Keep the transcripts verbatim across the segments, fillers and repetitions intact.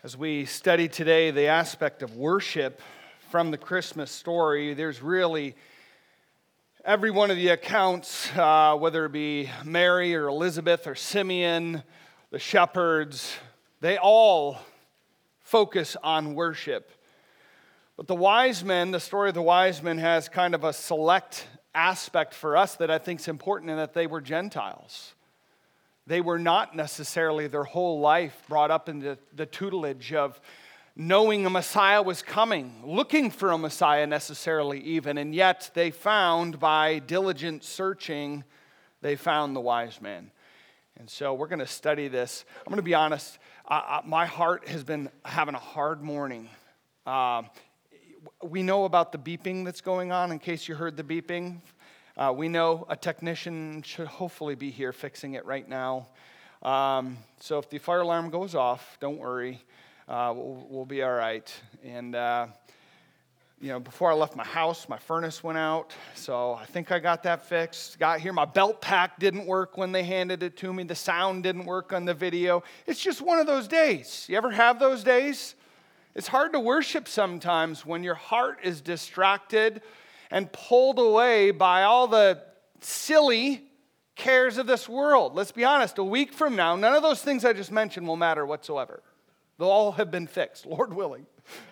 As we study today the aspect of worship from the Christmas story, there's really every one of the accounts, uh, whether it be Mary or Elizabeth or Simeon, the shepherds, they all focus on worship. But the wise men, the story of the wise men has kind of a select aspect for us that I think is important, in that they were Gentiles. They were not necessarily their whole life brought up in the, the tutelage of knowing a Messiah was coming, looking for a Messiah necessarily even, and yet they found, by diligent searching, they found the wise man. And so we're going to study this. I'm going to be honest, uh, my heart has been having a hard morning. Uh, we know about the beeping that's going on, in case you heard the beeping. Uh, we know a technician should hopefully be here fixing it right now. Um, so if the fire alarm goes off, don't worry. Uh, we'll, we'll be all right. And, uh, you know, before I left my house, my furnace went out. So I think I got that fixed. Got here, my belt pack didn't work when they handed it to me. The sound didn't work on the video. It's just one of those days. You ever have those days? It's hard to worship sometimes when your heart is distracted and pulled away by all the silly cares of this world. Let's be honest, a week from now, none of those things I just mentioned will matter whatsoever. They'll all have been fixed, Lord willing.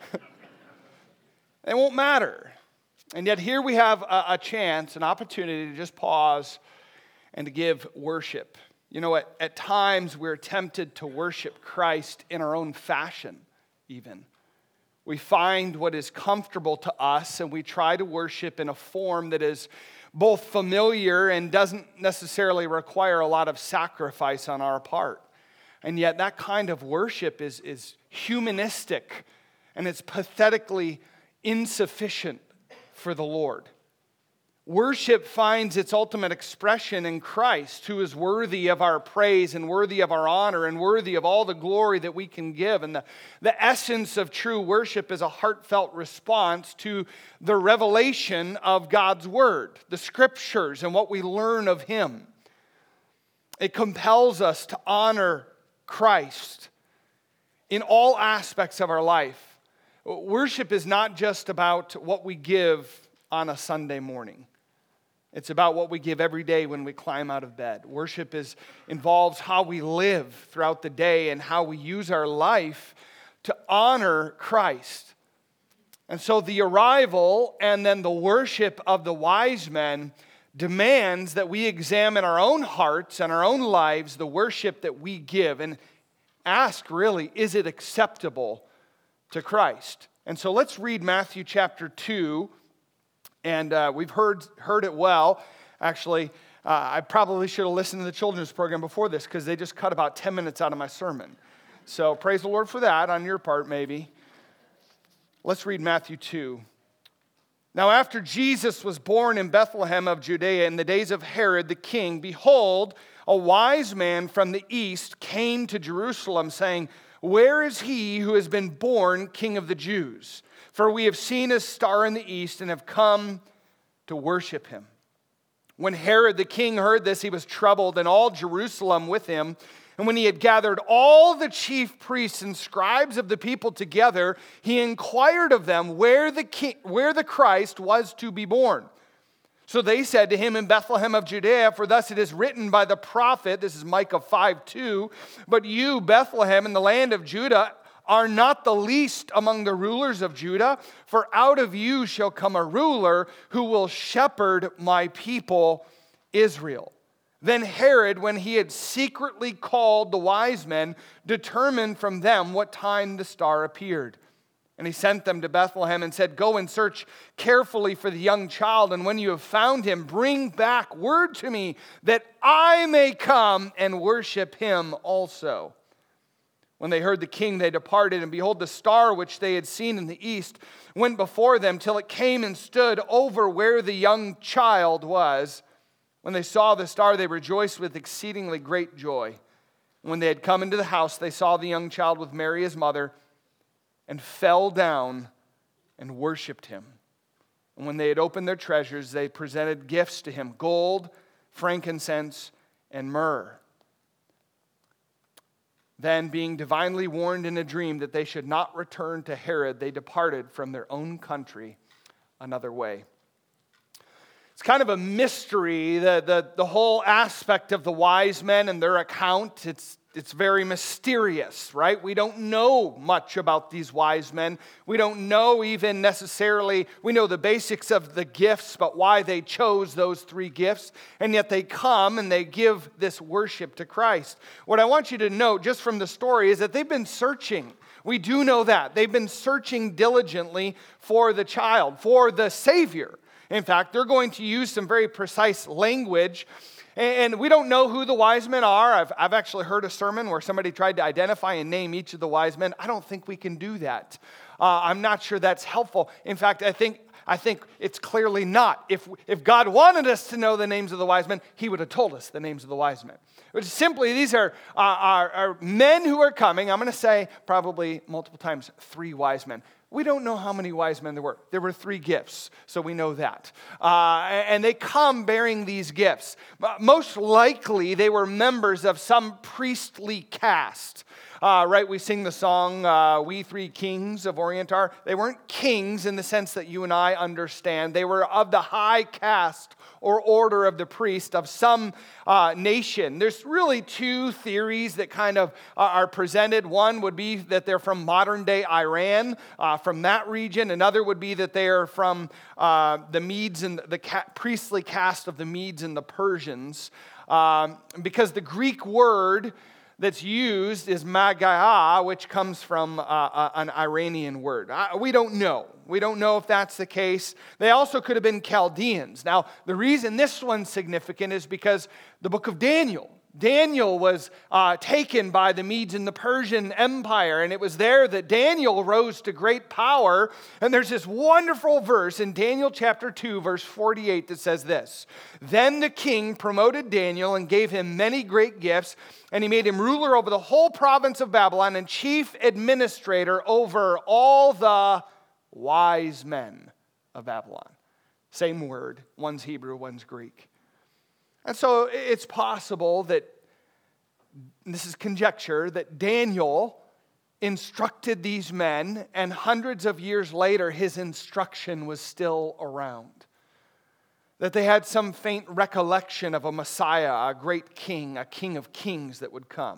They won't matter. And yet here we have a, a chance, an opportunity to just pause and to give worship. You know, at, at times we're tempted to worship Christ in our own fashion, even. We find what is comfortable to us, and we try to worship in a form that is both familiar and doesn't necessarily require a lot of sacrifice on our part. And yet that kind of worship is, is humanistic, and it's pathetically insufficient for the Lord. Worship finds its ultimate expression in Christ, who is worthy of our praise and worthy of our honor and worthy of all the glory that we can give. And the, the essence of true worship is a heartfelt response to the revelation of God's Word, the Scriptures, and what we learn of Him. It compels us to honor Christ in all aspects of our life. Worship is not just about what we give on a Sunday morning. It's about what we give every day when we climb out of bed. Worship is involves how we live throughout the day and how we use our life to honor Christ. And so the arrival and then the worship of the wise men demands that we examine our own hearts and our own lives, the worship that we give, and ask, really, is it acceptable to Christ? And so let's read Matthew chapter two. And uh, we've heard heard it well. Actually, uh, I probably should have listened to the children's program before this, because they just cut about ten minutes out of my sermon. So praise the Lord for that, on your part maybe. Let's read Matthew two. Now after Jesus was born in Bethlehem of Judea in the days of Herod the king, behold, a wise man from the east came to Jerusalem, saying, "Where is he who has been born King of the Jews? For we have seen his star in the east and have come to worship him." When Herod the king heard this, he was troubled, and all Jerusalem with him. And when he had gathered all the chief priests and scribes of the people together, he inquired of them where the king, where the Christ was to be born. So they said to him, "In Bethlehem of Judea, for thus it is written by the prophet," this is Micah five two, "But you, Bethlehem, in the land of Judah, are not the least among the rulers of Judah, for out of you shall come a ruler who will shepherd my people Israel." Then Herod, when he had secretly called the wise men, determined from them what time the star appeared. And he sent them to Bethlehem and said, "Go and search carefully for the young child, and when you have found him, bring back word to me, that I may come and worship him also." When they heard the king, they departed, and behold, the star which they had seen in the east went before them till it came and stood over where the young child was. When they saw the star, they rejoiced with exceedingly great joy. When they had come into the house, they saw the young child with Mary his mother, and fell down and worshipped him. And when they had opened their treasures, they presented gifts to him, gold, frankincense, and myrrh. Then, being divinely warned in a dream that they should not return to Herod, they departed from their own country another way. It's kind of a mystery, the, the, the whole aspect of the wise men and their account. It's, it's very mysterious, right? We don't know much about these wise men. We don't know even necessarily, we know the basics of the gifts, but why they chose those three gifts. And yet they come and they give this worship to Christ. What I want you to note just from the story is that they've been searching. We do know that. They've been searching diligently for the child, for the Savior. In fact, they're going to use some very precise language. And we don't know who the wise men are. I've, I've actually heard a sermon where somebody tried to identify and name each of the wise men. I don't think we can do that. Uh, I'm not sure that's helpful. In fact, I think I think it's clearly not. If, if God wanted us to know the names of the wise men, He would have told us the names of the wise men. Which simply, these are, uh, are, are men who are coming. I'm going to say probably multiple times, three wise men. We don't know how many wise men there were. There were three gifts, so we know that. Uh, and they come bearing these gifts. Most likely, they were members of some priestly caste. Uh, right, we sing the song, uh, We Three Kings of Orient Are. They weren't kings in the sense that you and I understand. They were of the high caste or order of the priest of some uh, nation. There's really two theories that kind of uh, are presented. One would be that they're from modern-day Iran, uh, from that region. Another would be that they are from uh, the Medes and the ca- priestly caste of the Medes and the Persians. Um, because the Greek word that's used is Magaya, which comes from uh, uh, an Iranian word. Uh, we don't know. We don't know if that's the case. They also could have been Chaldeans. Now, the reason this one's significant is because the book of Daniel, Daniel was uh, taken by the Medes and the Persian Empire, and it was there that Daniel rose to great power. And there's this wonderful verse in Daniel chapter two, verse forty-eight that says this: Then the king promoted Daniel and gave him many great gifts, and he made him ruler over the whole province of Babylon and chief administrator over all the wise men of Babylon. Same word, one's Hebrew, one's Greek. And so it's possible that, this is conjecture, that Daniel instructed these men, and hundreds of years later, his instruction was still around. That they had some faint recollection of a Messiah, a great king, a king of kings that would come.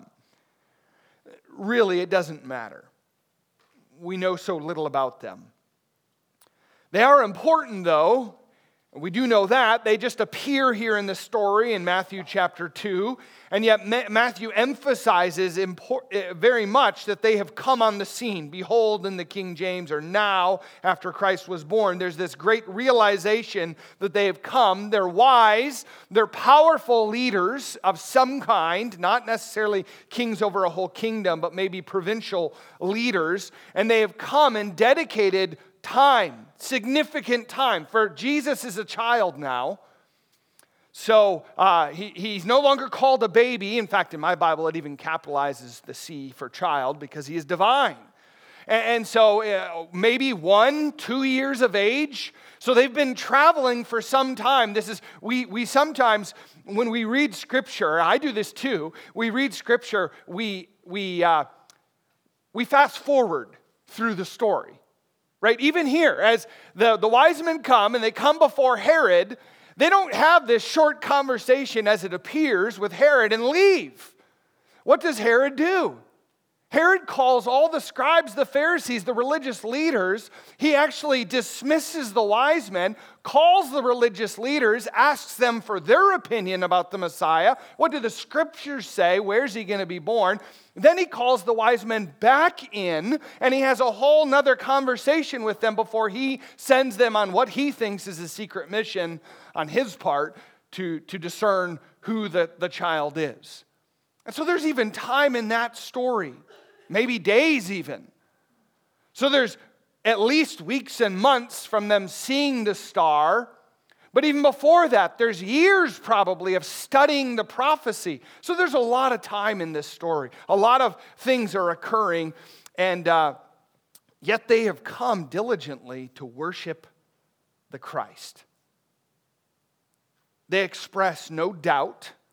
Really, it doesn't matter. We know so little about them. They are important, though. We do know that. They just appear here in the story in Matthew chapter two. And yet Matthew emphasizes very much that they have come on the scene. Behold, in the King James, or now after Christ was born, there's this great realization that they have come. They're wise. They're powerful leaders of some kind, not necessarily kings over a whole kingdom, but maybe provincial leaders. And they have come and dedicated time, significant time. For Jesus is a child now. So uh, he, he's no longer called a baby. In fact, in my Bible, it even capitalizes the C for child because he is divine. And, and so uh, maybe one, two years of age. So they've been traveling for some time. This is, we, we sometimes, when we read Scripture, I do this too, we read Scripture, we, we, uh, we fast forward through the story. Right? Even here, as the, the wise men come and they come before Herod, they don't have this short conversation as it appears with Herod and leave. What does Herod do? Herod calls all the scribes, the Pharisees, the religious leaders. He actually dismisses the wise men, calls the religious leaders, asks them for their opinion about the Messiah. What do the scriptures say? Where's he going to be born? Then he calls the wise men back in, and he has a whole nother conversation with them before he sends them on what he thinks is a secret mission on his part to, to discern who the, the child is. And so there's even time in that story. Maybe days even. So there's at least weeks and months from them seeing the star. But even before that, there's years probably of studying the prophecy. So there's a lot of time in this story. A lot of things are occurring. And uh, yet they have come diligently to worship the Christ. They express no doubt,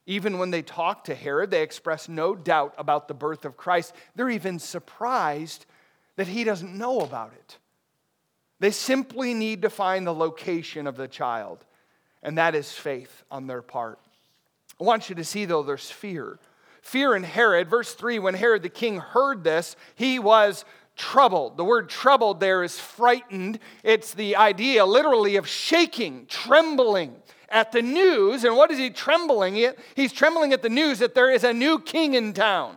Even when they talk to Herod, they express no doubt about the birth of Christ. They're even surprised that he doesn't know about it. They simply need to find the location of the child, and that is faith on their part. I want you to see, though, there's fear. Fear in Herod. Verse three, when Herod the king heard this, he was troubled. The word troubled there is frightened. It's the idea literally of shaking, trembling at the news. And what is he trembling at? He's trembling at the news that there is a new king in town.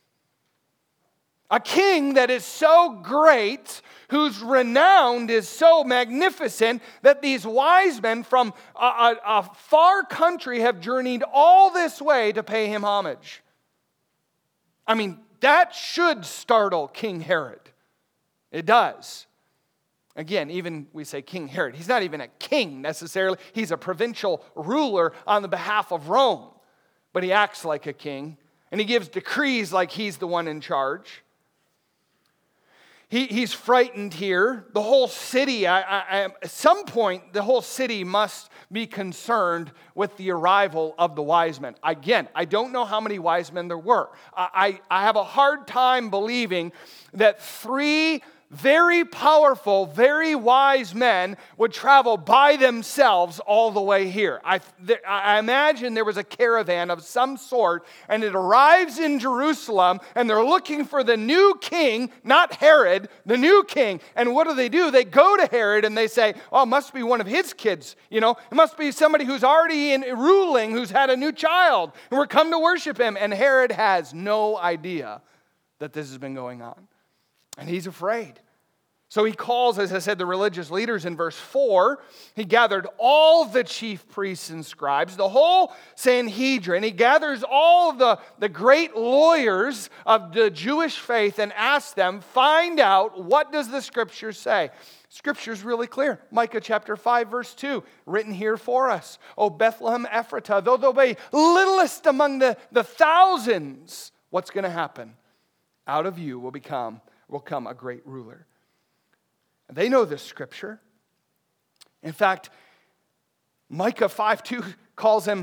A king that is so great, whose renown is so magnificent, that these wise men from a, a, a far country have journeyed all this way to pay him homage. I mean, that should startle King Herod. It does. Again, even we say King Herod. He's not even a king necessarily. He's a provincial ruler on the behalf of Rome. But he acts like a king. And he gives decrees like he's the one in charge. He, he's frightened here. The whole city, I, I, at some point, the whole city must be concerned with the arrival of the wise men. Again, I don't know how many wise men there were. I, I, I have a hard time believing that three very powerful, very wise men would travel by themselves all the way here. I, th- I imagine there was a caravan of some sort, and it arrives in Jerusalem, and they're looking for the new king, not Herod, the new king. And what do they do? They go to Herod, and they say, oh, it must be one of his kids. You know, it must be somebody who's already in ruling, who's had a new child, and we're come to worship him. And Herod has no idea that this has been going on. And he's afraid. So he calls, as I said, the religious leaders in verse four. He gathered all the chief priests and scribes, the whole Sanhedrin. He gathers all the, the great lawyers of the Jewish faith and asks them, find out, what does the Scripture say? Scripture's really clear. Micah chapter five, verse two, written here for us. O Bethlehem Ephratah, though thou be littlest among the, the thousands, what's going to happen? Out of you will become will come a great ruler. And they know this scripture. In fact, Micah five two calls him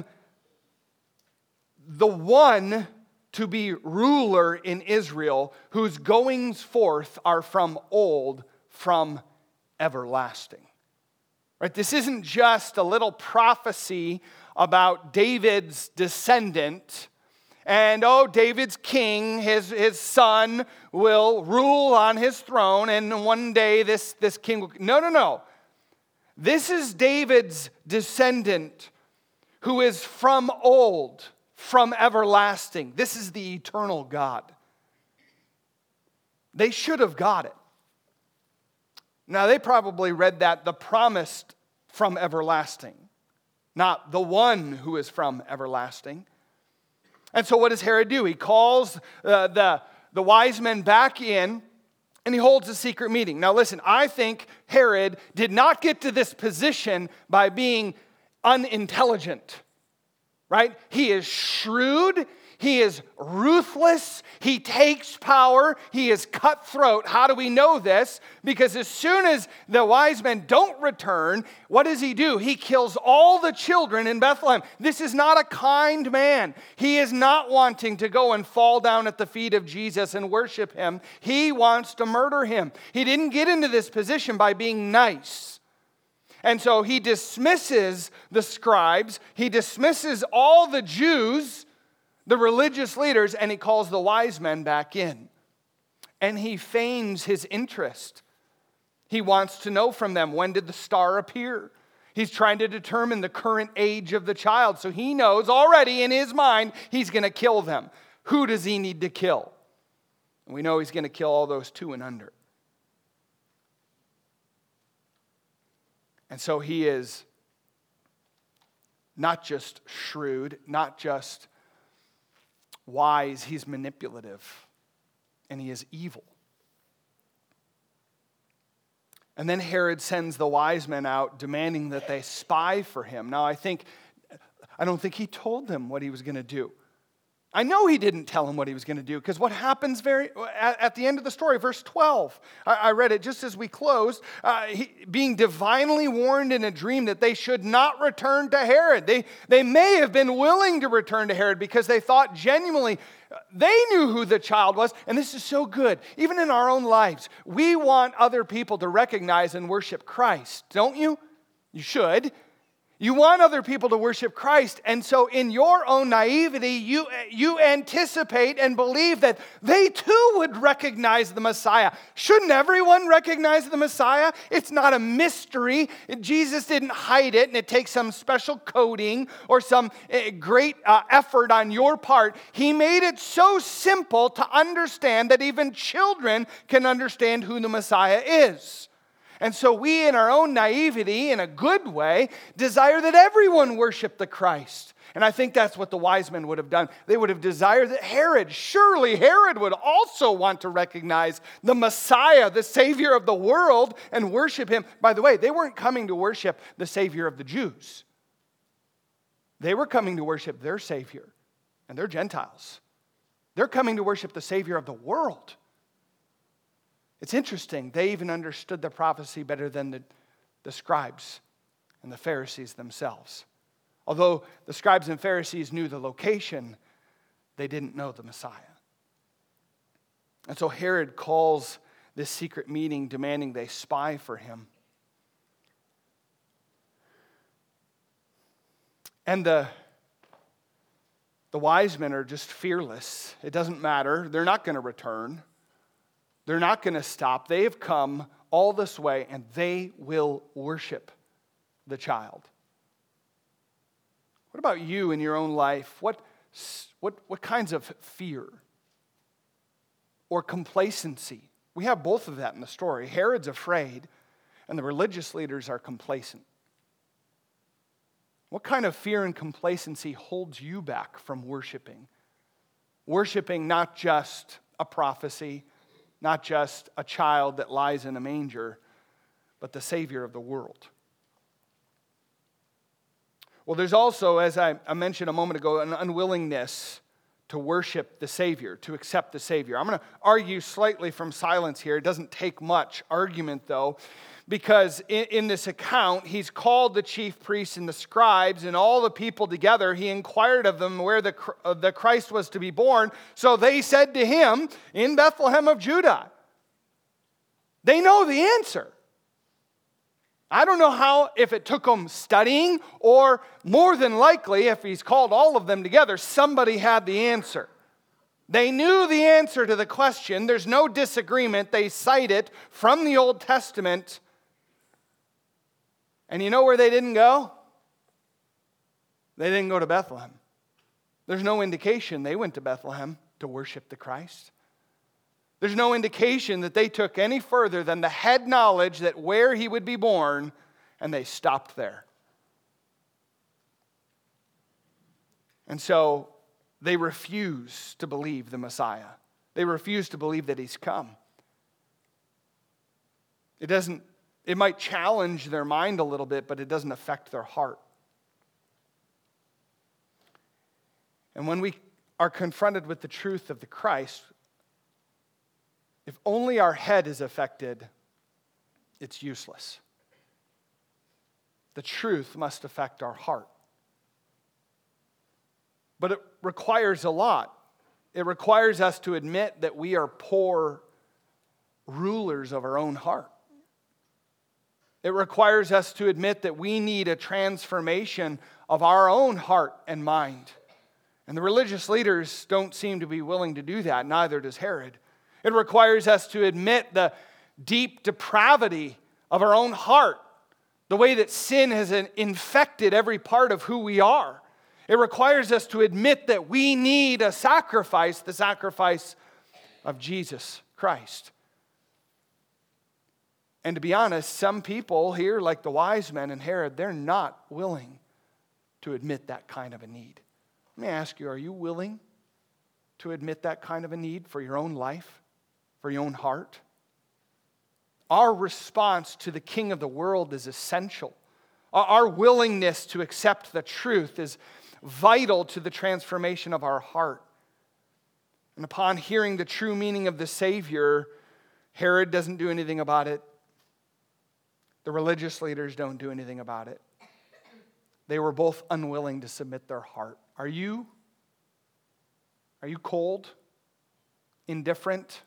the one to be ruler in Israel, whose goings forth are from old, from everlasting. Right? This isn't just a little prophecy about David's descendant. And, oh, David's king, his, his son, will rule on his throne, and one day this, this king will... No, no, no. This is David's descendant who is from old, from everlasting. This is the eternal God. They should have got it. Now, they probably read that the promised from everlasting, not the one who is from everlasting. And so what does Herod do? He calls uh, the, the wise men back in, and he holds a secret meeting. Now listen, I think Herod did not get to this position by being unintelligent, right? He is shrewd. He is ruthless. He takes power. He is cutthroat. How do we know this? Because as soon as the wise men don't return, what does he do? He kills all the children in Bethlehem. This is not a kind man. He is not wanting to go and fall down at the feet of Jesus and worship him. He wants to murder him. He didn't get into this position by being nice. And so he dismisses the scribes. He dismisses all the Jews, the religious leaders, and he calls the wise men back in. And he feigns his interest. He wants to know from them, when did the star appear? He's trying to determine the current age of the child. So he knows already in his mind he's going to kill them. Who does he need to kill? And we know he's going to kill all those two and under. And so he is not just shrewd, not just wise, he's manipulative, and he is evil. And then Herod sends the wise men out demanding that they spy for him. Now I think, I don't think he told them what he was going to do. I know he didn't tell him what he was going to do, because what happens very at, at the end of the story, verse twelve, I, I read it just as we closed, uh, he, being divinely warned in a dream that they should not return to Herod. They, they may have been willing to return to Herod because they thought genuinely they knew who the child was, and this is so good. Even in our own lives, we want other people to recognize and worship Christ, don't you? You should. You want other people to worship Christ, and so in your own naivety, you, you anticipate and believe that they too would recognize the Messiah. Shouldn't everyone recognize the Messiah? It's not a mystery. Jesus didn't hide it, and it takes some special coding or some great uh, effort on your part. He made it so simple to understand that even children can understand who the Messiah is. And so we, in our own naivety, in a good way, desire that everyone worship the Christ. And I think that's what the wise men would have done. They would have desired that Herod, surely Herod would also want to recognize the Messiah, the Savior of the world, and worship him. By the way, they weren't coming to worship the Savior of the Jews. They were coming to worship their Savior, and they're Gentiles. They're coming to worship the Savior of the world. It's interesting, they even understood the prophecy better than the, the scribes and the Pharisees themselves. Although the scribes and Pharisees knew the location, they didn't know the Messiah. And so Herod calls this secret meeting, demanding they spy for him. And the, the wise men are just fearless. It doesn't matter. They're not going to return. They're not going to stop. They have come all this way, and they will worship the child. What about you in your own life? What, what, what kinds of fear or complacency? We have both of that in the story. Herod's afraid, and the religious leaders are complacent. What kind of fear and complacency holds you back from worshiping? Worshiping not just a prophecy, not just a child that lies in a manger, but the Savior of the world. Well, there's also, as I mentioned a moment ago, an unwillingness to worship the Savior, to accept the Savior. I'm going to argue slightly from silence here. It doesn't take much argument, though, because in, in this account, he's called the chief priests and the scribes and all the people together. He inquired of them where the, uh, the Christ was to be born. So they said to him, in Bethlehem of Judah. They know the answer. I don't know how, if it took them studying, or more than likely, if he's called all of them together, somebody had the answer. They knew the answer to the question. There's no disagreement. They cite it from the Old Testament. And you know where they didn't go? They didn't go to Bethlehem. There's no indication they went to Bethlehem to worship the Christ. There's no indication that they took any further than the head knowledge that where he would be born, and they stopped there. And so they refuse to believe the Messiah. They refuse to believe that he's come. It doesn't, it might challenge their mind a little bit, but it doesn't affect their heart. And when we are confronted with the truth of the Christ, if only our head is affected, it's useless. The truth must affect our heart. But it requires a lot. It requires us to admit that we are poor rulers of our own heart. It requires us to admit that we need a transformation of our own heart and mind. And the religious leaders don't seem to be willing to do that, neither does Herod. It requires us to admit the deep depravity of our own heart, the way that sin has infected every part of who we are. It requires us to admit that we need a sacrifice, the sacrifice of Jesus Christ. And to be honest, some people here, like the wise men and Herod, they're not willing to admit that kind of a need. Let me ask you, are you willing to admit that kind of a need for your own life, for your own heart? Our response to the King of the world is essential. Our willingness to accept the truth is vital to the transformation of our heart. And upon hearing the true meaning of the Savior, Herod doesn't do anything about it. The religious leaders don't do anything about it. They were both unwilling to submit their heart. Are you? Are you cold? Indifferent?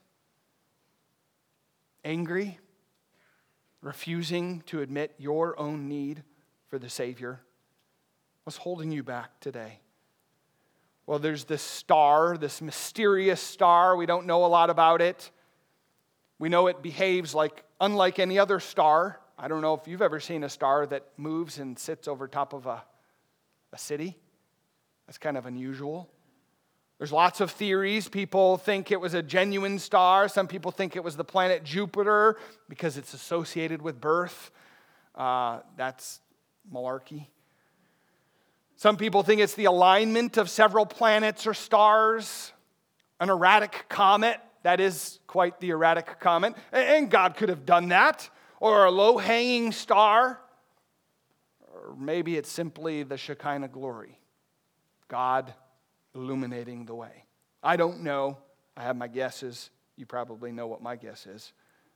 Angry? Refusing to admit your own need for the Savior? What's holding you back today? Well, there's this star, this mysterious star. We don't know a lot about it. We know it behaves like unlike any other star. I don't know if you've ever seen a star that moves and sits over top of a, a city. That's kind of unusual. There's lots of theories. People think it was a genuine star. Some people think it was the planet Jupiter because it's associated with birth. Uh, that's malarkey. Some people think it's the alignment of several planets or stars. An erratic comet. That is quite the erratic comet. And God could have done that. Or a low-hanging star. Or maybe it's simply the Shekinah glory. God illuminating the way. I don't know. I have my guesses. You probably know what my guess is.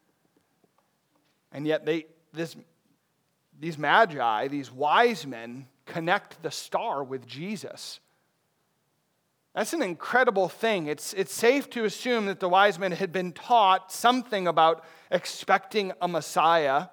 And yet they, this, these magi, these wise men, connect the star with Jesus. That's an incredible thing. It's, it's safe to assume that the wise men had been taught something about expecting a Messiah.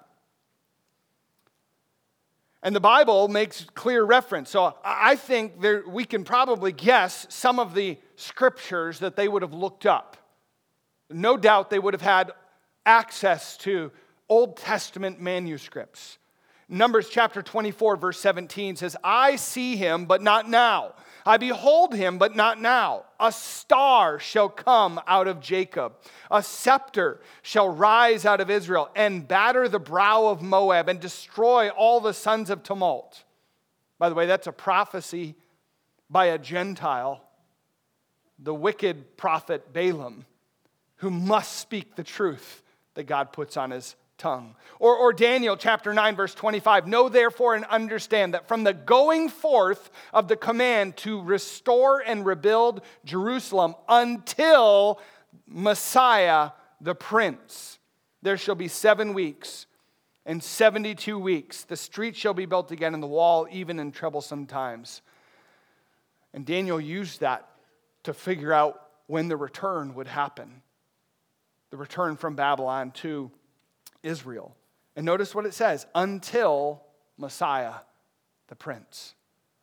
And the Bible makes clear reference. So I think there, we can probably guess some of the scriptures that they would have looked up. No doubt they would have had access to Old Testament manuscripts. Numbers chapter twenty-four, verse seventeen says, I see him, but not now. I behold him, but not now. A star shall come out of Jacob. A scepter shall rise out of Israel and batter the brow of Moab and destroy all the sons of tumult. By the way, that's a prophecy by a Gentile, the wicked prophet Balaam, who must speak the truth that God puts on his tongue. Or, or Daniel chapter nine, verse twenty-five. Know therefore and understand that from the going forth of the command to restore and rebuild Jerusalem until Messiah the Prince, there shall be seven weeks and seventy-two weeks. The street shall be built again and the wall even in troublesome times. And Daniel used that to figure out when the return would happen. The return from Babylon to Israel. And notice what it says, until Messiah, the Prince.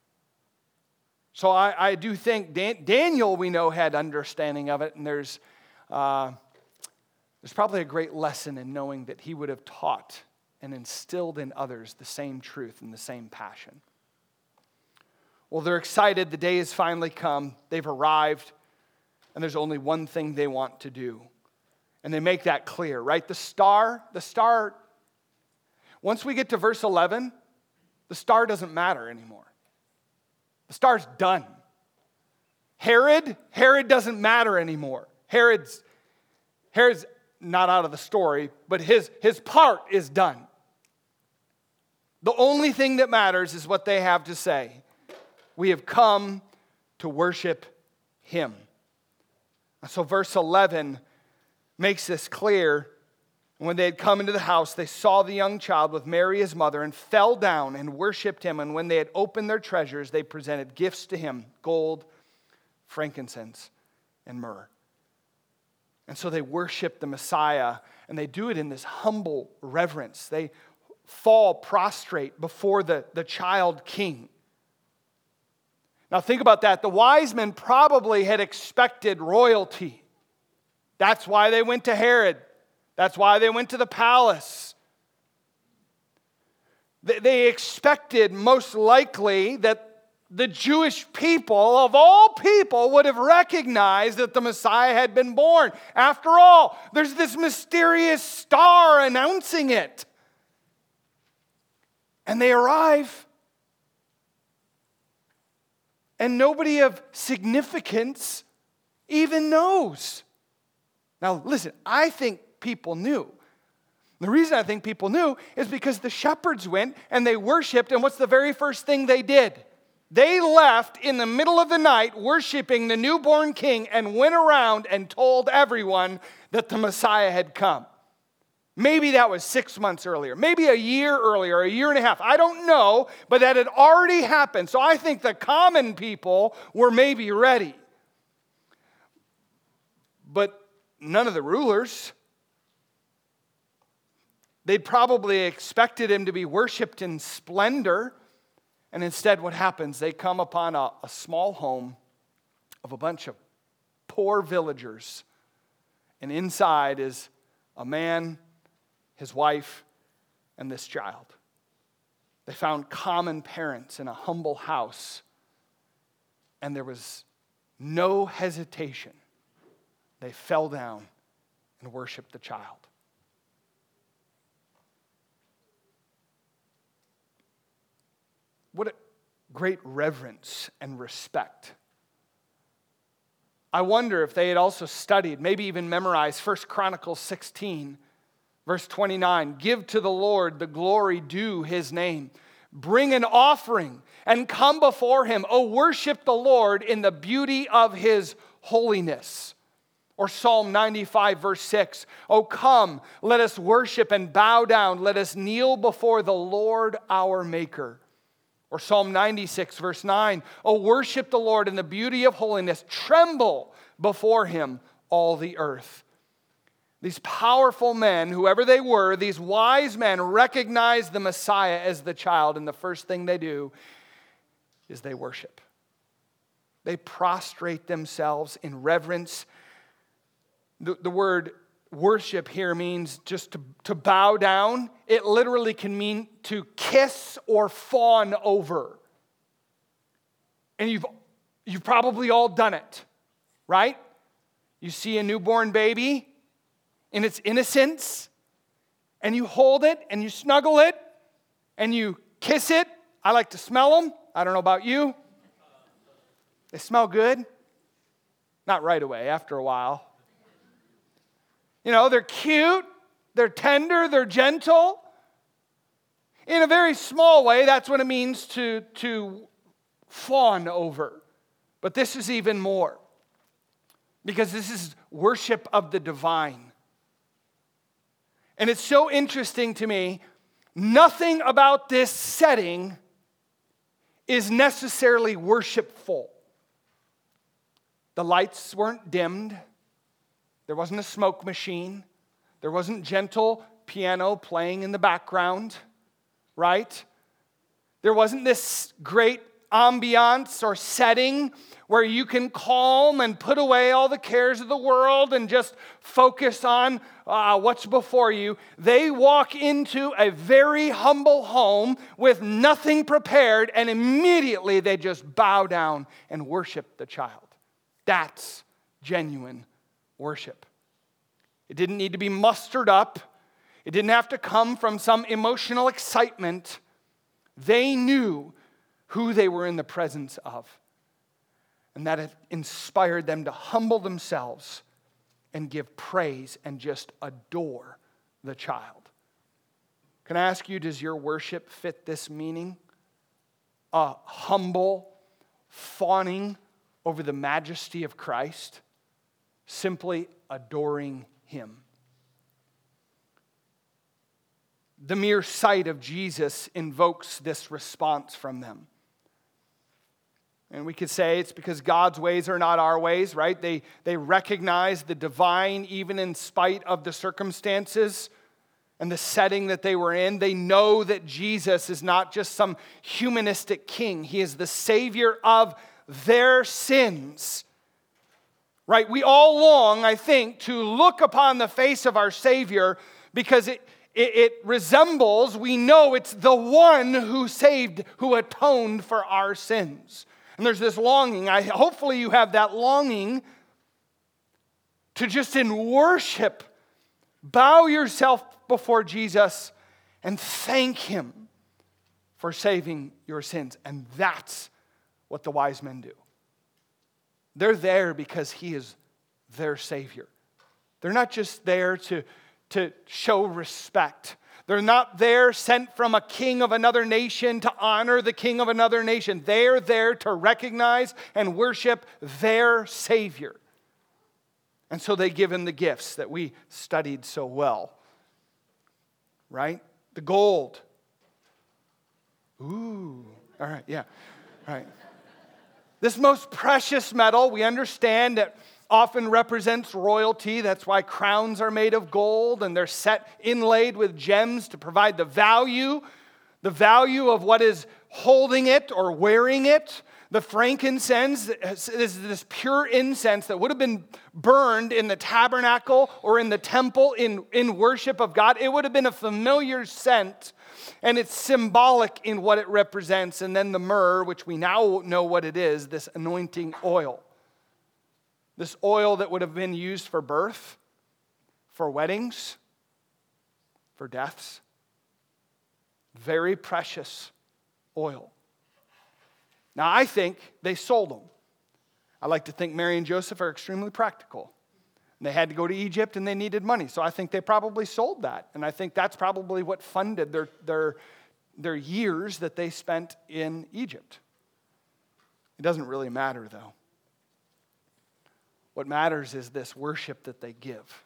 So I, I do think Dan, Daniel, we know, had understanding of it, and there's, uh, there's probably a great lesson in knowing that he would have taught and instilled in others the same truth and the same passion. Well, they're excited. The day has finally come. They've arrived, and there's only one thing they want to do. And they make that clear, right? The star, the star, once we get to verse eleven, the star doesn't matter anymore. The star's done. Herod, Herod doesn't matter anymore. Herod's, Herod's not out of the story, but his, his part is done. The only thing that matters is what they have to say. We have come to worship him. So verse eleven makes this clear. When they had come into the house, they saw the young child with Mary his mother and fell down and worshiped him. And when they had opened their treasures, they presented gifts to him, gold, frankincense, and myrrh. And so they worship the Messiah, and they do it in this humble reverence. They fall prostrate before the, the child king. Now think about that. The wise men probably had expected royalty. That's why they went to Herod. That's why they went to the palace. They expected most likely that the Jewish people, of all people, would have recognized that the Messiah had been born. After all, there's this mysterious star announcing it. And they arrive. And nobody of significance even knows. Now, listen, I think people knew. The reason I think people knew is because the shepherds went and they worshiped, and what's the very first thing they did? They left in the middle of the night worshiping the newborn king and went around and told everyone that the Messiah had come. Maybe that was six months earlier, maybe a year earlier, a year and a half. I don't know, but that had already happened. So I think the common people were maybe ready. But none of the rulers. They'd probably expected him to be worshiped in splendor. And instead, what happens? They come upon a, a small home of a bunch of poor villagers. And inside is a man, his wife, and this child. They found common parents in a humble house. And there was no hesitation. They fell down and worshiped the child. What a great reverence and respect. I wonder if they had also studied, maybe even memorized First Chronicles sixteen, verse twenty-nine. Give to the Lord the glory due his name. Bring an offering and come before him. Oh, worship the Lord in the beauty of his holiness. Or Psalm ninety-five, verse six. Oh, come, let us worship and bow down. Let us kneel before the Lord our Maker. Or Psalm ninety-six, verse nine. Oh, worship the Lord in the beauty of holiness. Tremble before him, all the earth. These powerful men, whoever they were, these wise men recognize the Messiah as the child. And the first thing they do is they worship. They prostrate themselves in reverence. The, the word worship here means just to, to bow down. It literally can mean to kiss or fawn over. And you've, you've probably all done it, right? You see a newborn baby in its innocence, and you hold it, and you snuggle it, and you kiss it. I like to smell them. I don't know about you. They smell good. Not right away, after a while. You know, they're cute, they're tender, they're gentle. In a very small way, that's what it means to, to fawn over. But this is even more, because this is worship of the divine. And it's so interesting to me, nothing about this setting is necessarily worshipful. The lights weren't dimmed. There wasn't a smoke machine. There wasn't gentle piano playing in the background, right? There wasn't this great ambiance or setting where you can calm and put away all the cares of the world and just focus on uh, what's before you. They walk into a very humble home with nothing prepared, and immediately they just bow down and worship the child. That's genuine worship. It didn't need to be mustered up. It didn't have to come from some emotional excitement. They knew who they were in the presence of. And that inspired them to humble themselves and give praise and just adore the child. Can I ask you, does your worship fit this meaning? A humble fawning over the majesty of Christ, simply adoring him. The mere sight of Jesus invokes this response from them. And we could say it's because God's ways are not our ways, right? They, they recognize the divine even in spite of the circumstances and the setting that they were in. They know that Jesus is not just some humanistic king. He is the Savior of their sins. Right? We all long, I think, to look upon the face of our Savior because it, it, it resembles, we know it's the one who saved, who atoned for our sins. And there's this longing. I, hopefully you have that longing to just in worship, bow yourself before Jesus and thank him for saving your sins. And that's what the wise men do. They're there because he is their Savior. They're not just there to, to show respect. They're not there sent from a king of another nation to honor the king of another nation. They're there to recognize and worship their Savior. And so they give him the gifts that we studied so well. Right? The gold. Ooh. All right, yeah. All right. This most precious metal, we understand that often represents royalty. That's why crowns are made of gold and they're set inlaid with gems to provide the value, the value of what is holding it or wearing it. The frankincense is this pure incense that would have been burned in the tabernacle or in the temple in, in worship of God. It would have been a familiar scent, and it's symbolic in what it represents. And then the myrrh, which we now know what it is, this anointing oil. This oil that would have been used for birth, for weddings, for deaths. Very precious oil. Now, I think they sold them. I like to think Mary and Joseph are extremely practical. They had to go to Egypt and they needed money. So I think they probably sold that. And I think that's probably what funded their, their, their years that they spent in Egypt. It doesn't really matter, though. What matters is this worship that they give.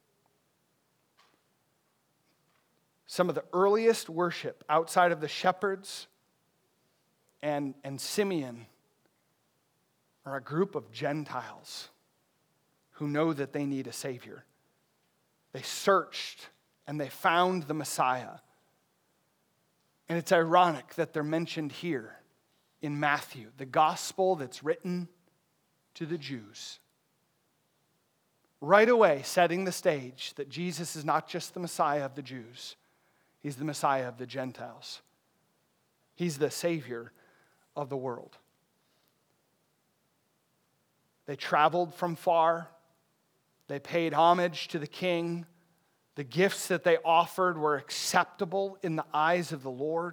Some of the earliest worship outside of the shepherds and, and Simeon are a group of Gentiles who know that they need a Savior. They searched and they found the Messiah. And it's ironic that they're mentioned here in Matthew, the gospel that's written to the Jews. Right away, setting the stage that Jesus is not just the Messiah of the Jews, he's the Messiah of the Gentiles. He's the Savior of the world. They traveled from far. They paid homage to the king. The gifts that they offered were acceptable in the eyes of the Lord.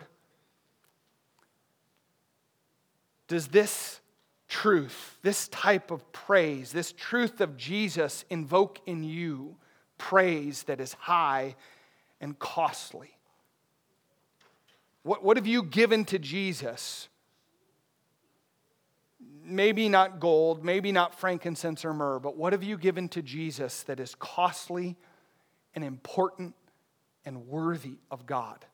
Does this truth, this type of praise, this truth of Jesus invoke in you praise that is high and costly? What, what have you given to Jesus? Maybe not gold, maybe not frankincense or myrrh, but what have you given to Jesus that is costly and important and worthy of God?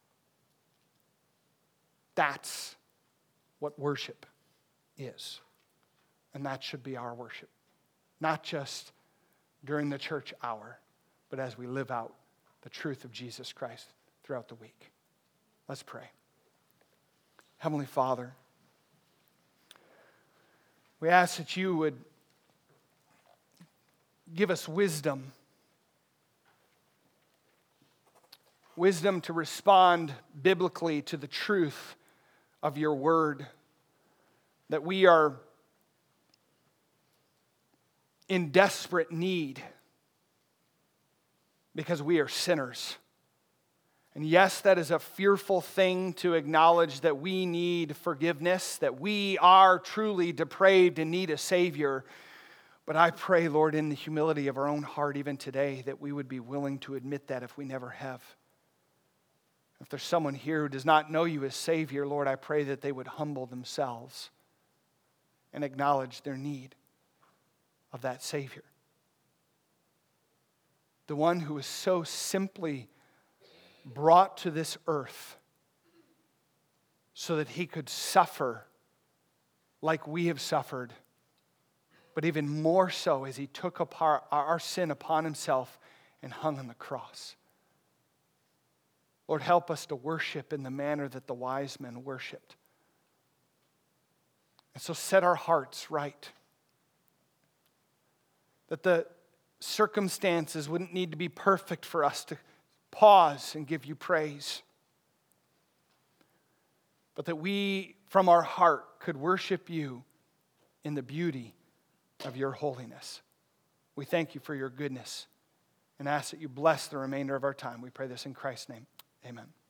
That's what worship is. And that should be our worship. Not just during the church hour, but as we live out the truth of Jesus Christ throughout the week. Let's pray. Heavenly Father, we ask that you would give us wisdom. Wisdom to respond biblically to the truth of your word. That we are in desperate need because we are sinners. And yes, that is a fearful thing to acknowledge, that we need forgiveness, that we are truly depraved and need a Savior. But I pray, Lord, in the humility of our own heart even today, that we would be willing to admit that if we never have. If there's someone here who does not know you as Savior, Lord, I pray that they would humble themselves and acknowledge their need of that Savior. The one who is so simply brought to this earth so that he could suffer like we have suffered, but even more so as he took apart our sin upon himself and hung on the cross. Lord, help us to worship in the manner that the wise men worshiped. And so set our hearts right. That the circumstances wouldn't need to be perfect for us to pause and give you praise. But that we, from our heart, could worship you in the beauty of your holiness. We thank you for your goodness and ask that you bless the remainder of our time. We pray this in Christ's name. Amen.